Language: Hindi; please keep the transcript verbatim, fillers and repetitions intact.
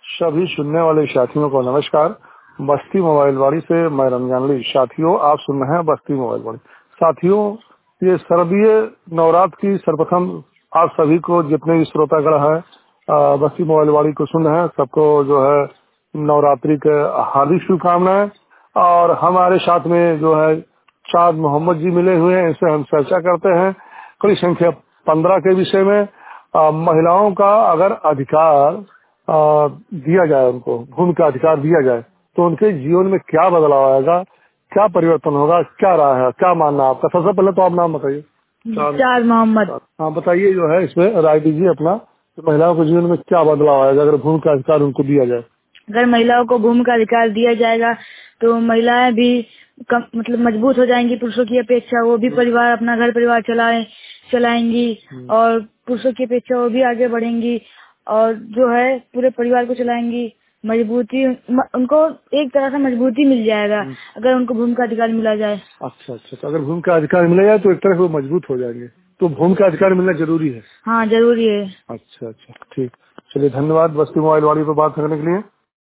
सभी सुनने वाले साथियों को नमस्कार। बस्ती मोबाइल वाड़ी से मैं रमजान अली। साथियों, आप सुन रहे हैं बस्ती मोबाइल वाड़ी। साथियों, ये शारदीय नवरात्र की सर्वप्रथम आप सभी को, जितने भी श्रोतागण है बस्ती मोबाइल वाड़ी को सुन रहे हैं, सबको जो है नवरात्रि के हार्दिक शुभकामनाएं। और हमारे साथ में जो है शाद मोहम्मद जी मिले हुए हैं, इनसे हम चर्चा करते हैं कड़ी संख्या पंद्रह के विषय में। आ, महिलाओं का अगर अधिकार आ, दिया जाए, उनको भूमि का अधिकार दिया जाए, तो उनके जीवन में क्या बदलाव आएगा, क्या परिवर्तन होगा, क्या राय है, क्या मानना है आपका? सबसे पहले तो आप नाम बताइए। शाद मोहम्मद। हाँ, बताइए जो है इसमें राय दीजिए अपना, तो महिलाओं के जीवन में क्या बदलाव आएगा अगर भूमि का अधिकार उनको दिया जाए। अगर महिलाओं को भूमि का अधिकार दिया जाएगा तो महिलाएं भी कम, मतलब मजबूत हो जाएंगी पुरुषों की अपेक्षा। वो भी परिवार, अपना घर परिवार चलाए चलाएंगी और पुरुषों की अपेक्षा वो भी आगे बढ़ेंगी और जो है पूरे परिवार को चलाएंगी। मजबूती म, उनको एक तरह से मजबूती मिल जाएगा अगर उनको भूमि का अधिकार मिला जाए। अच्छा अच्छा, तो अगर भूमि का अधिकार मिला जाए तो एक तरह से वो मजबूत हो जाएंगे। तो भूमि का अधिकार मिलना जरूरी है। हाँ, जरूरी है। अच्छा अच्छा, ठीक। चलिए, धन्यवाद बस्ती मोबाइल वाड़ी पर बात करने के लिए।